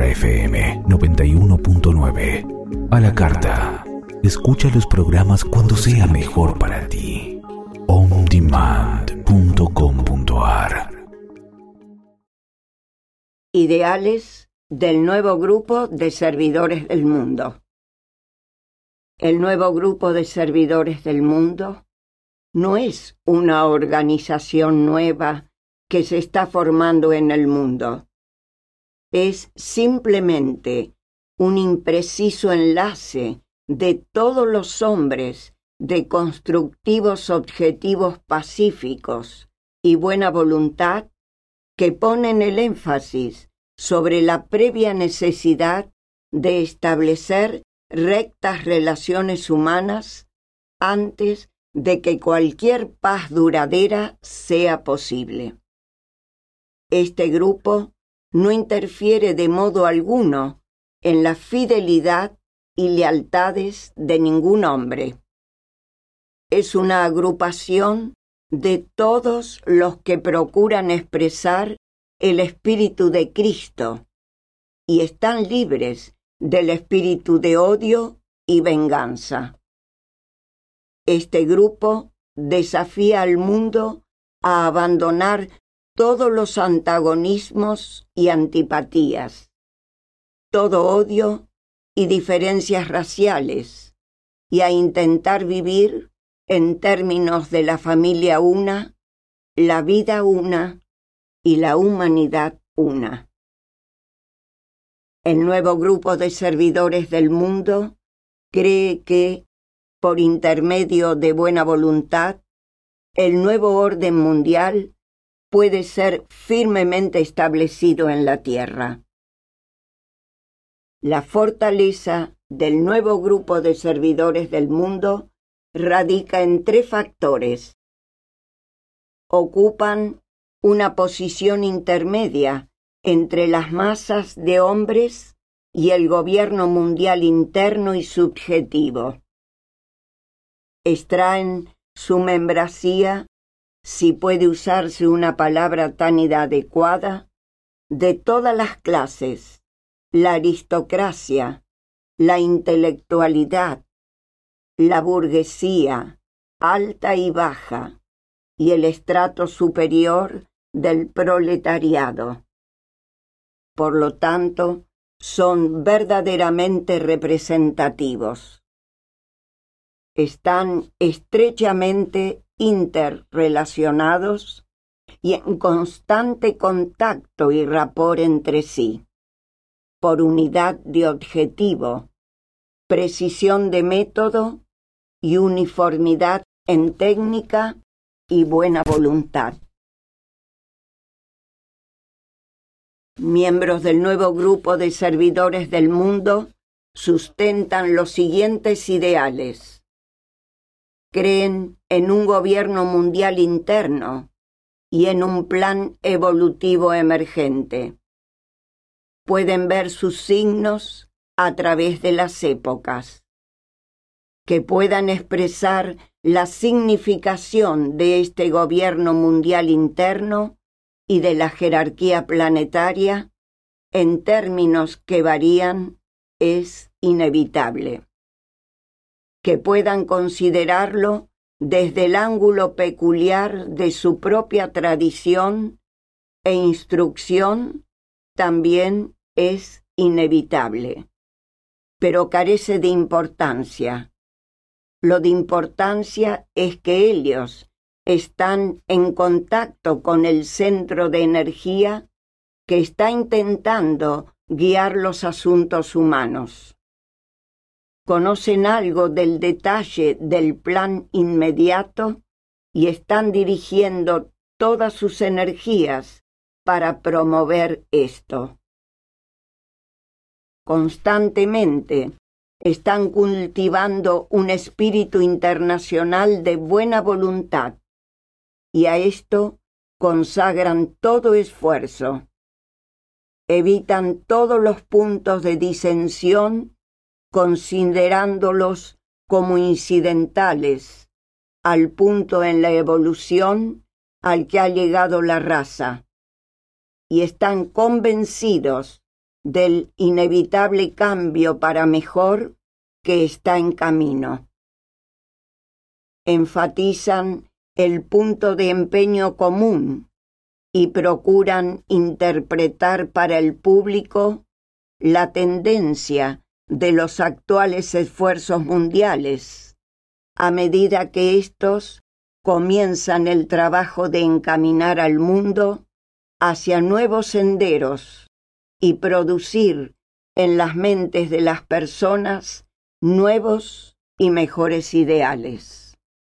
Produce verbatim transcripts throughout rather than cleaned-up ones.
F M noventa y uno punto nueve. A la carta. Escucha los programas cuando sea mejor para ti. on demand punto com punto a r. Ideales del nuevo grupo de servidores del mundo. El nuevo grupo de servidores del mundo no es una organización nueva que se está formando en el mundo. Es simplemente un impreciso enlace de todos los hombres de constructivos objetivos pacíficos y buena voluntad que ponen el énfasis sobre la previa necesidad de establecer rectas relaciones humanas antes de que cualquier paz duradera sea posible. Este grupo no interfiere de modo alguno en la fidelidad y lealtades de ningún hombre. Es una agrupación de todos los que procuran expresar el espíritu de Cristo y están libres del espíritu de odio y venganza. Este grupo desafía al mundo a abandonar todos los antagonismos y antipatías, todo odio y diferencias raciales, y a intentar vivir en términos de la familia una, la vida una y la humanidad una. El nuevo grupo de servidores del mundo cree que, por intermedio de buena voluntad, el nuevo orden mundial puede ser firmemente establecido en la Tierra. La fortaleza del nuevo grupo de servidores del mundo radica en tres factores. Ocupan una posición intermedia entre las masas de hombres y el gobierno mundial interno y subjetivo. Extraen su membresía, si puede usarse una palabra tan inadecuada, de todas las clases, la aristocracia, la intelectualidad, la burguesía, alta y baja, y el estrato superior del proletariado. Por lo tanto, son verdaderamente representativos. Están estrechamente interrelacionados y en constante contacto y rapport entre sí, por unidad de objetivo, precisión de método y uniformidad en técnica y buena voluntad. Miembros del nuevo grupo de servidores del mundo sustentan los siguientes ideales. Creen en un gobierno mundial interno y en un plan evolutivo emergente. Pueden ver sus signos a través de las épocas. Que puedan expresar la significación de este gobierno mundial interno y de la jerarquía planetaria en términos que varían es inevitable. Que puedan considerarlo desde el ángulo peculiar de su propia tradición e instrucción también es inevitable, pero carece de importancia. Lo de importancia es que ellos están en contacto con el centro de energía que está intentando guiar los asuntos humanos. Conocen algo del detalle del plan inmediato y están dirigiendo todas sus energías para promover esto. Constantemente están cultivando un espíritu internacional de buena voluntad y a esto consagran todo esfuerzo. Evitan todos los puntos de disensión considerándolos como incidentales al punto en la evolución al que ha llegado la raza y están convencidos del inevitable cambio para mejor que está en camino. Enfatizan el punto de empeño común y procuran interpretar para el público la tendencia de los actuales esfuerzos mundiales, a medida que éstos comienzan el trabajo de encaminar al mundo hacia nuevos senderos y producir en las mentes de las personas nuevos y mejores ideales.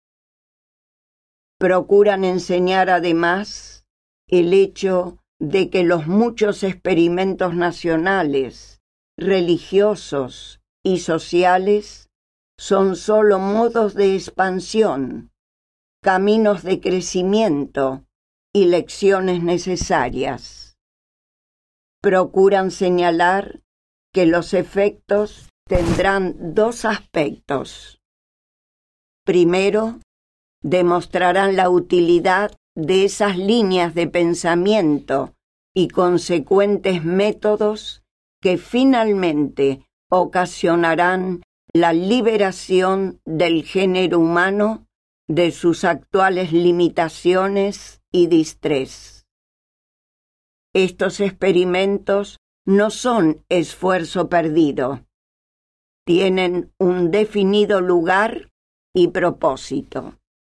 Procuran enseñar además el hecho de que los muchos experimentos nacionales, religiosos y sociales son sólo modos de expansión, caminos de crecimiento y lecciones necesarias. Procuran señalar que los efectos tendrán dos aspectos. Primero, demostrarán la utilidad de esas líneas de pensamiento y consecuentes métodos que finalmente ocasionarán la liberación del género humano de sus actuales limitaciones y distrés. Estos experimentos no son esfuerzo perdido. Tienen un definido lugar y propósito.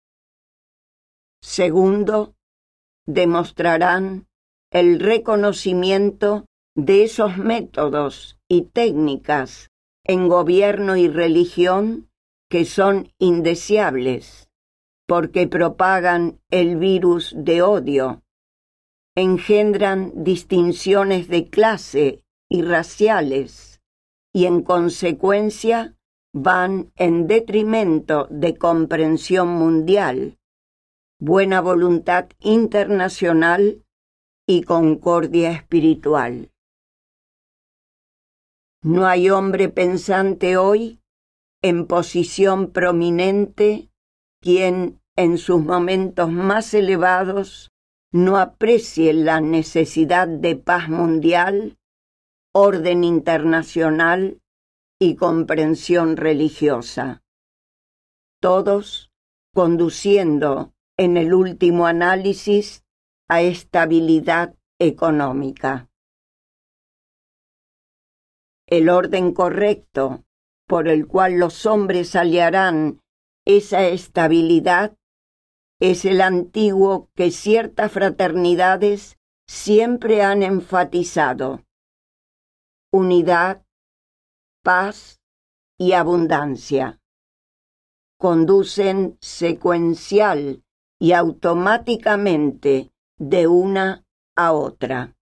Segundo, demostrarán el reconocimiento de esos métodos y técnicas en gobierno y religión que son indeseables, porque propagan el virus de odio, engendran distinciones de clase y raciales, y en consecuencia van en detrimento de comprensión mundial, buena voluntad internacional y concordia espiritual. No hay hombre pensante hoy en posición prominente quien en sus momentos más elevados no aprecie la necesidad de paz mundial, orden internacional y comprensión religiosa. Todos conduciendo en el último análisis a estabilidad económica. El orden correcto por el cual los hombres hallarán esa estabilidad es el antiguo que ciertas fraternidades siempre han enfatizado: unidad, paz y abundancia. Conducen secuencial y automáticamente de una a otra.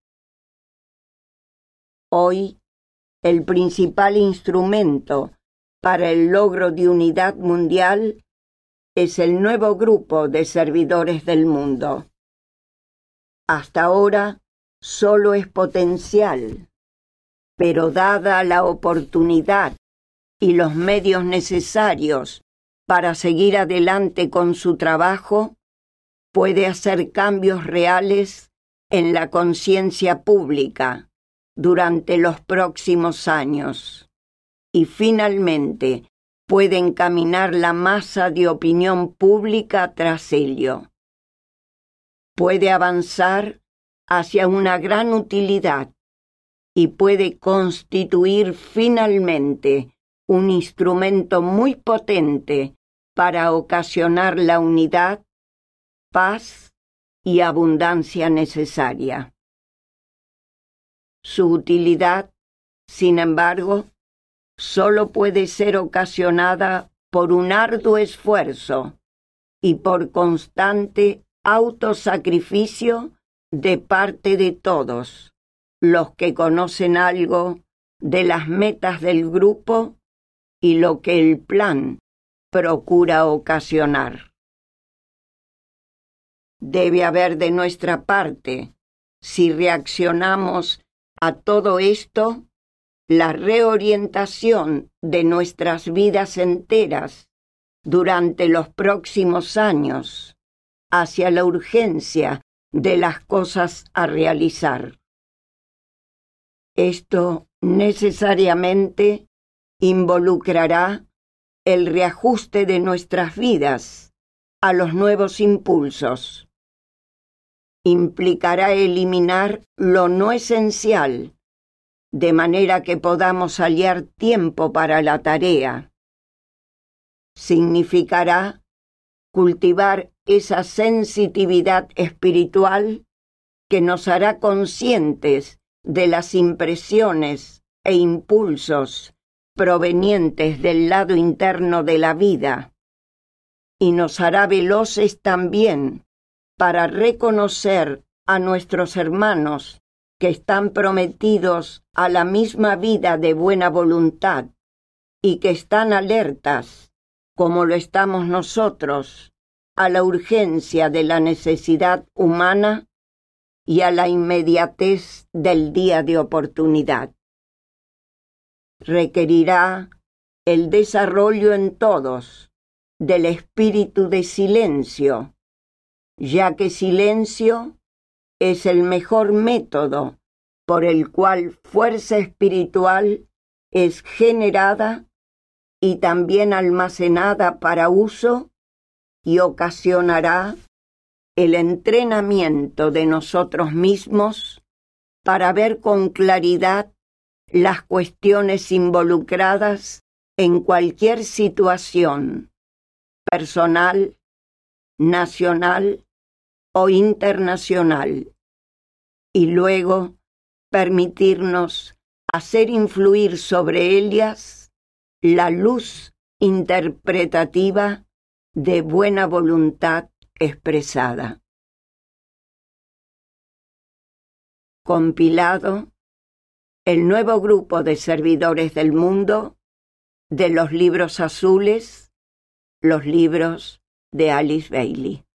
Hoy, el principal instrumento para el logro de unidad mundial es el nuevo grupo de servidores del mundo. Hasta ahora solo es potencial, pero dada la oportunidad y los medios necesarios para seguir adelante con su trabajo, puede hacer cambios reales en la conciencia pública durante los próximos años y finalmente puede encaminar la masa de opinión pública tras ello. Puede avanzar hacia una gran utilidad y puede constituir finalmente un instrumento muy potente para ocasionar la unidad, paz y abundancia necesaria. Su utilidad, sin embargo, solo puede ser ocasionada por un arduo esfuerzo y por constante autosacrificio de parte de todos los que conocen algo de las metas del grupo y lo que el plan procura ocasionar. Debe haber de nuestra parte, si reaccionamos a todo esto, la reorientación de nuestras vidas enteras durante los próximos años hacia la urgencia de las cosas a realizar. Esto necesariamente involucrará el reajuste de nuestras vidas a los nuevos impulsos. Implicará eliminar lo no esencial, de manera que podamos hallar tiempo para la tarea. Significará cultivar esa sensitividad espiritual que nos hará conscientes de las impresiones e impulsos provenientes del lado interno de la vida, y nos hará veloces también para reconocer a nuestros hermanos que están prometidos a la misma vida de buena voluntad y que están alertas, como lo estamos nosotros, a la urgencia de la necesidad humana y a la inmediatez del día de oportunidad. Requerirá el desarrollo en todos del espíritu de silencio, ya que silencio es el mejor método por el cual fuerza espiritual es generada y también almacenada para uso y ocasionará el entrenamiento de nosotros mismos para ver con claridad las cuestiones involucradas en cualquier situación, personal, nacional o internacional, y luego permitirnos hacer influir sobre ellas la luz interpretativa de buena voluntad expresada. Compilado el nuevo grupo de servidores del mundo de los libros azules, los libros de Alice Bailey.